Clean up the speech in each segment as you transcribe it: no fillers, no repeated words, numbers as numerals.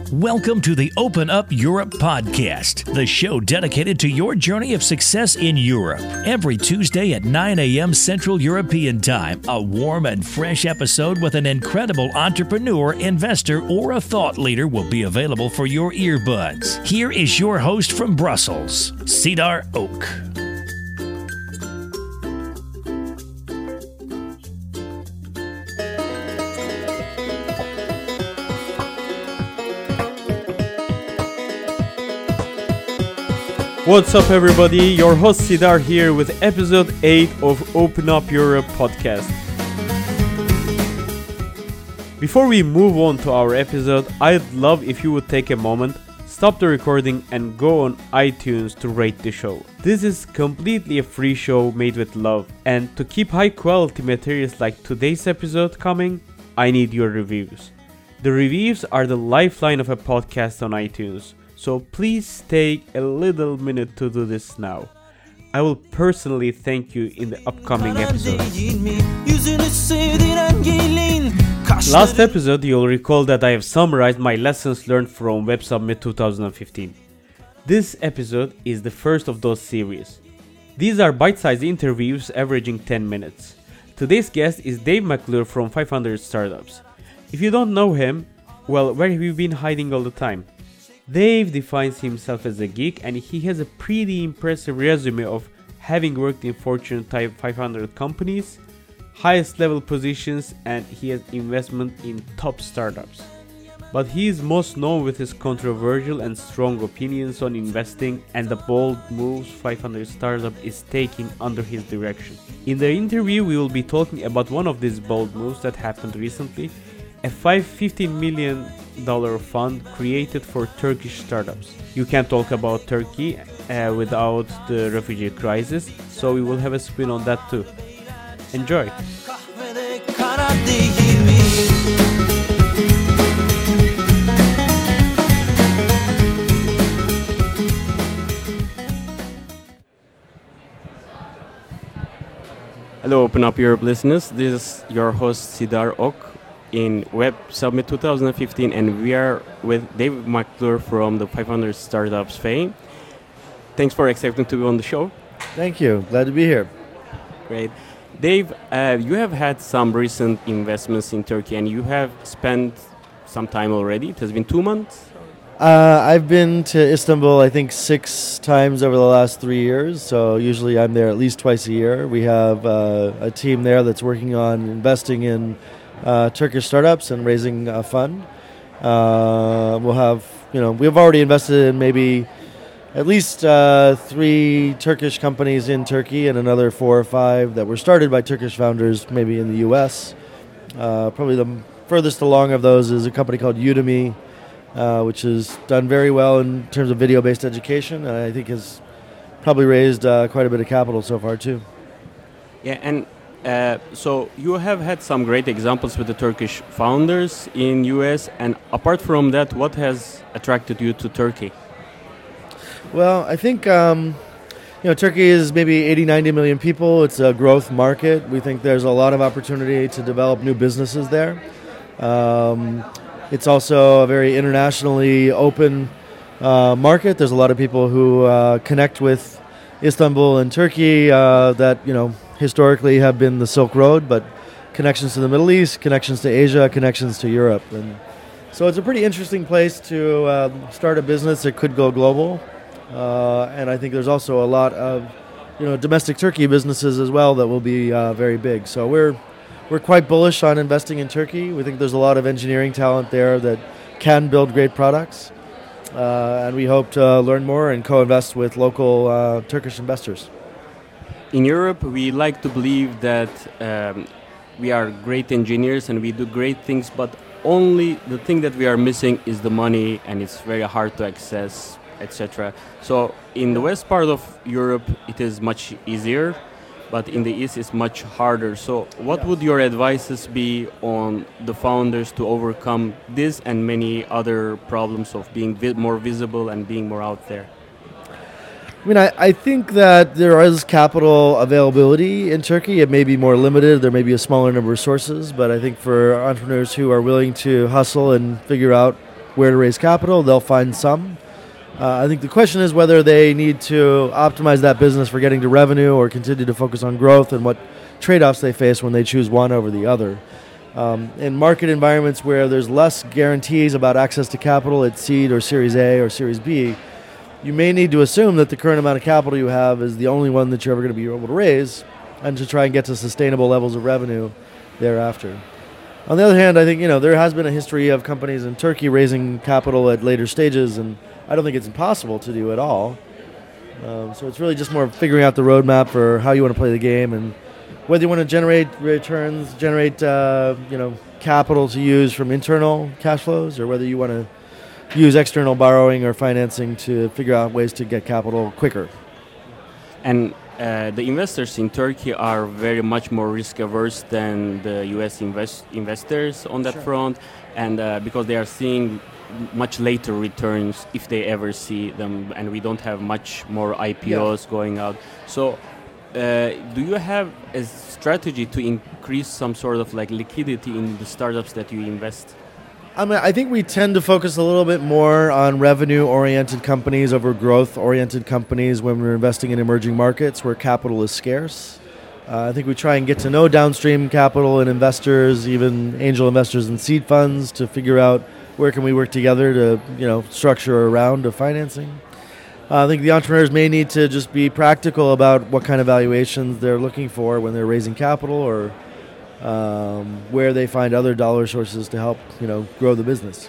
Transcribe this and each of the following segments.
Welcome to the Open Up Europe podcast, the show dedicated to your journey of success in Europe. Every Tuesday at 9 a.m. Central European Time, a warm and fresh episode with an incredible entrepreneur, investor, or a thought leader will be available for your earbuds. Here is your host from Brussels, Cedar Oak. What's up, everybody? Your host Sidar here with episode 8 of Open Up Europe podcast. Before we move on to our episode, I'd love if you would take a moment, stop the recording and go on iTunes to rate the show. This is completely a free show made with love, and to keep high quality materials like today's episode coming, I need your reviews. The reviews are the lifeline of a podcast on iTunes. So please take a little minute to do this now. I will personally thank you in the upcoming episode. Last episode, you'll recall that I have summarized my lessons learned from Web Summit 2015. This episode is the first of those series. These are bite-sized interviews averaging 10 minutes. Today's guest is Dave McClure from 500 Startups. If you don't know him, well, where have you been hiding all the time? Dave defines himself as a geek, and he has a pretty impressive resume of having worked in Fortune Type 500 companies, highest level positions, and he has investment in top startups. But he is most known with his controversial and strong opinions on investing and the bold moves 500 Startup is taking under his direction. In the interview, we will be talking about one of these bold moves that happened recently, a $15 million fund created for Turkish startups. You can't talk about Turkey without the refugee crisis, so we will have a spin on that too. Enjoy! Hello, Open Up Europe listeners. This is your host Sidar Ok in Web Summit 2015, and we are with Dave McClure from the 500 Startups fame. Thanks for accepting to be on the show. Thank you. Glad to be here. Great. Dave, you have had some recent investments in Turkey, and you have spent some time already. It has been 2 months? I've been to Istanbul, I think, 6 times over the last 3 years. So usually I'm there at least twice a year. We have a team there that's working on investing in Turkish startups and raising a fund. We'll have, we've already invested in maybe at least 3 Turkish companies in Turkey and another 4 or 5 that were started by Turkish founders, maybe in the U.S. Probably the furthest along of those is a company called Udemy, which has done very well in terms of video-based education, and I think has probably raised quite a bit of capital so far too. Yeah, and so you have had some great examples with the Turkish founders in US, and apart from that, what has attracted you to Turkey? Well, I think Turkey is maybe 80-90 million people. It's a growth market. We think there's a lot of opportunity to develop new businesses there. It's also a very internationally open market. There's a lot of people who connect with Istanbul and Turkey that historically have been the Silk Road, but connections to the Middle East, connections to Asia, connections to Europe. And so it's a pretty interesting place to start a business that could go global. And I think there's also a lot of domestic Turkey businesses as well that will be very big. So we're quite bullish on investing in Turkey. We think there's a lot of engineering talent there that can build great products. And we hope to learn more and co-invest with local Turkish investors. In Europe, we like to believe that we are great engineers and we do great things, but only the thing that we are missing is the money, and it's very hard to access, etc. So in the west part of Europe, it is much easier, but in the east, it's much harder. So what would your advices be on the founders to overcome this and many other problems of being more visible and being more out there? I think that there is capital availability in Turkey. It may be more limited. There may be a smaller number of sources, but I think for entrepreneurs who are willing to hustle and figure out where to raise capital, they'll find some. I think the question is whether they need to optimize that business for getting to revenue or continue to focus on growth, and what trade-offs they face when they choose one over the other. In market environments where there's less guarantees about access to capital at seed or Series A or Series B, you may need to assume that the current amount of capital you have is the only one that you're ever going to be able to raise, and to try and get to sustainable levels of revenue thereafter. On the other hand, I think there has been a history of companies in Turkey raising capital at later stages, and I don't think it's impossible to do at all. So it's really just more figuring out the roadmap for how you want to play the game, and whether you want to generate returns, generate capital to use from internal cash flows, or whether you want to use external borrowing or financing to figure out ways to get capital quicker. And the investors in Turkey are very much more risk averse than the US investors on that front, and because they are seeing much later returns if they ever see them, and we don't have much more IPOs going out. So do you have a strategy to increase some sort of liquidity in the startups that you invest? I think we tend to focus a little bit more on revenue-oriented companies over growth-oriented companies when we're investing in emerging markets where capital is scarce. I think we try and get to know downstream capital and investors, even angel investors and seed funds, to figure out where can we work together to structure a round of financing. I think the entrepreneurs may need to just be practical about what kind of valuations they're looking for when they're raising capital, or where they find other dollar sources to help grow the business.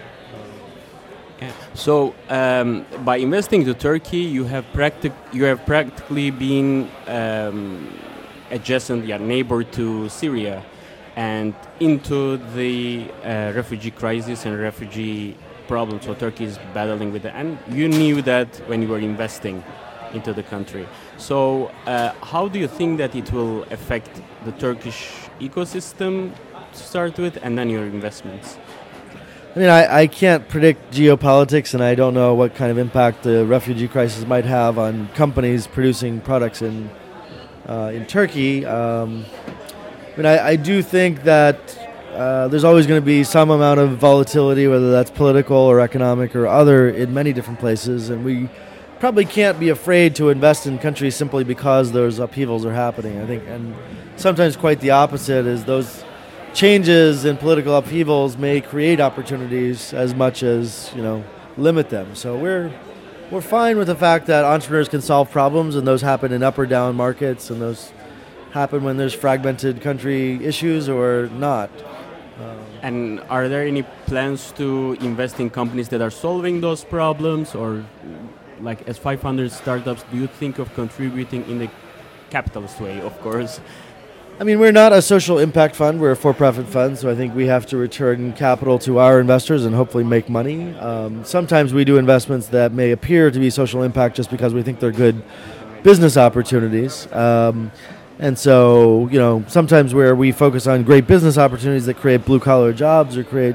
So by investing to Turkey, you have practically been adjacent, neighbor to Syria, and into the refugee crisis and refugee problem. So Turkey is battling with it, and you knew that when you were investing into the country. So how do you think that it will affect the Turkish ecosystem to start with, and then your investments? I can't predict geopolitics, and I don't know what kind of impact the refugee crisis might have on companies producing products in Turkey. I do think that there's always going to be some amount of volatility, whether that's political or economic or other, in many different places, and we probably can't be afraid to invest in countries simply because those upheavals are happening. I think, and sometimes quite the opposite, is those changes in political upheavals may create opportunities as much as limit them. So we're fine with the fact that entrepreneurs can solve problems, and those happen in up or down markets, and those happen when there's fragmented country issues or not. And are there any plans to invest in companies that are solving those problems, or as 500 startups, do you think of contributing in the capitalist way, of course? We're not a social impact fund. We're a for-profit fund, so I think we have to return capital to our investors and hopefully make money. Sometimes we do investments that may appear to be social impact just because we think they're good business opportunities. And so, sometimes where we focus on great business opportunities that create blue-collar jobs or create,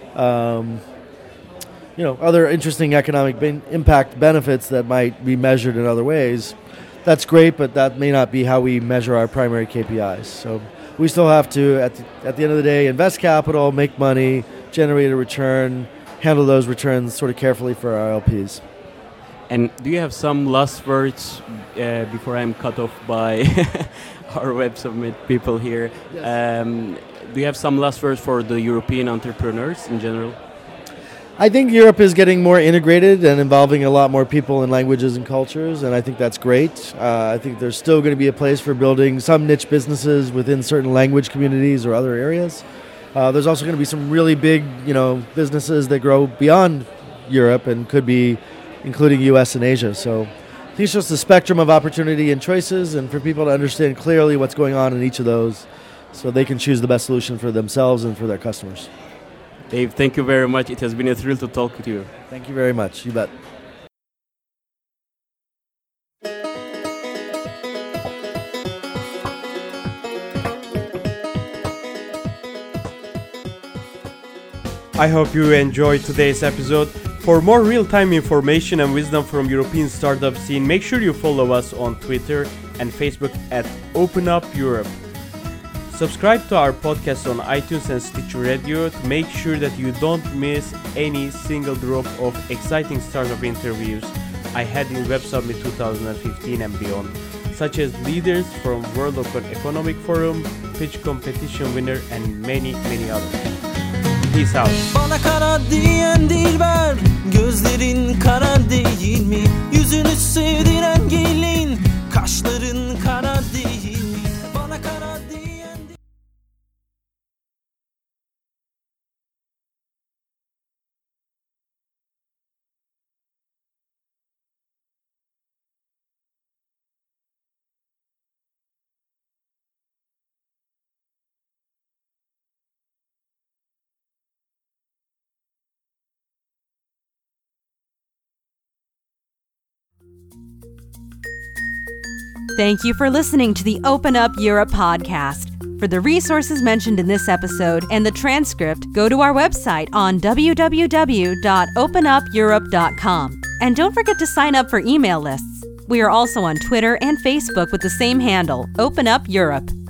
other interesting economic impact benefits that might be measured in other ways, that's great, but that may not be how we measure our primary KPIs. So we still have to, at the end of the day, invest capital, make money, generate a return, handle those returns sort of carefully for our LPs. And do you have some last words before I'm cut off by our Web Summit people here? Yes. Do you have some last words for the European entrepreneurs in general? I think Europe is getting more integrated and involving a lot more people and languages and cultures, and I think that's great. I think there's still going to be a place for building some niche businesses within certain language communities or other areas. There's also going to be some really big, businesses that grow beyond Europe and could be including US and Asia. So I think it's just a spectrum of opportunity and choices, and for people to understand clearly what's going on in each of those so they can choose the best solution for themselves and for their customers. Dave, thank you very much. It has been a thrill to talk with you. Thank you very much. You bet. I hope you enjoyed today's episode. For more real-time information and wisdom from European startup scene, make sure you follow us on Twitter and Facebook at Open Up Europe. Subscribe to our podcast on iTunes and Stitcher Radio to make sure that you don't miss any single drop of exciting startup interviews I had in Web Summit 2015 and beyond, such as leaders from World Economic Forum, pitch competition winner, and many others. Peace out. Bana kara diyen dilber, gözlerin kara değil mi? Yüzünü sevdiren gelin, kaşların kara değil mi? Bana kara diyen Thank you for listening to the Open Up Europe podcast. For the resources mentioned in this episode and the transcript, go to our website on www.openupeurope.com. And don't forget to sign up for email lists. We are also on Twitter and Facebook with the same handle, Open Up Europe.